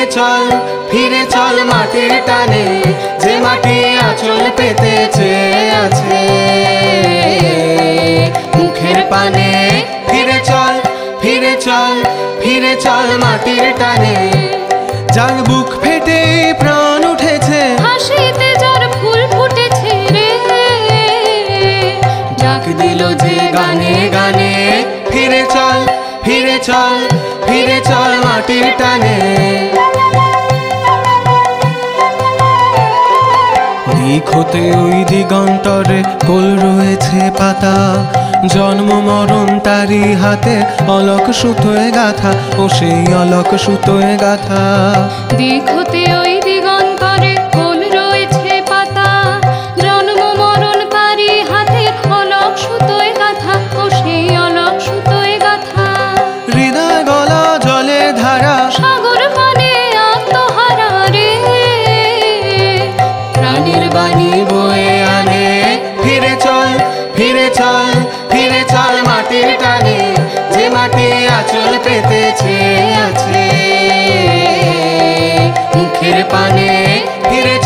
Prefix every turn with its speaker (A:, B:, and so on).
A: ফিরে চল মাটির টানে, যে মাটি আঁচল পেতে চেয়ে আছে মুখের পানে। ফিরে চল মাটির টানে, যার বুক ফেটে প্রাণ উঠেছে,
B: হাসিতে যার ফুল ফুটেছে রে,
A: ডাক দিল যে গানে গানে। ফিরে চল মাটির টানে। দিক হতে ওই দিগন্তরে কোল রয়েছে পাতা, জন্ম মরণ তারি হাতে অলক সুতোয় গাথা, ও সেই অলক সুতোয় গাথা।
B: দিক হতে ওই দিগন্তরে কোল রয়েছে পাতা, জন্ম মরণ তারি হাতে অলক সুতোয় গাথা, ও সেই অলক সুতোয় গাথা।
A: হৃদয় গলা জলের ধারা,
B: সাগর পানে আত্মহারা রে,
A: প্রাণীর বাণী বয়ে আনে। ফিরে চল মাটির টানে, যে মাটি আঁচল পেতেছে আছে মুখের পানে।